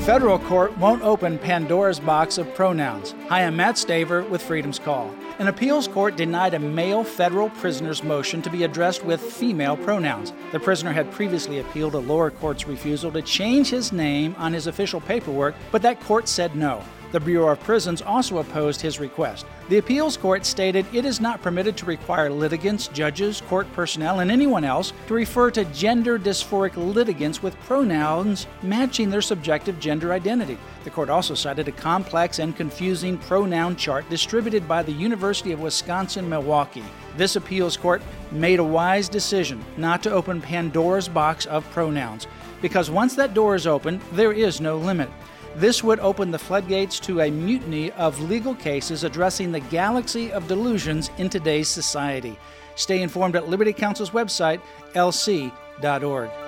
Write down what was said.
federal court won't open Pandora's box of pronouns. Hi, I'm Matt Staver with Freedom's Call. An appeals court denied a male federal prisoner's motion to be addressed with female pronouns. The prisoner had previously appealed a lower court's refusal to change his name on his official paperwork, but that court said no. The Bureau of Prisons also opposed his request. The appeals court stated it is not permitted to require litigants, judges, court personnel, and anyone else to refer to gender dysphoric litigants with pronouns matching their subjective gender identity. The court also cited a complex and confusing pronoun chart distributed by the University of Wisconsin-Milwaukee. This appeals court made a wise decision not to open Pandora's box of pronouns, because once that door is open, there is no limit. This would open the floodgates to a mutiny of legal cases addressing the galaxy of delusions in today's society. Stay informed at Liberty Counsel's website, lc.org.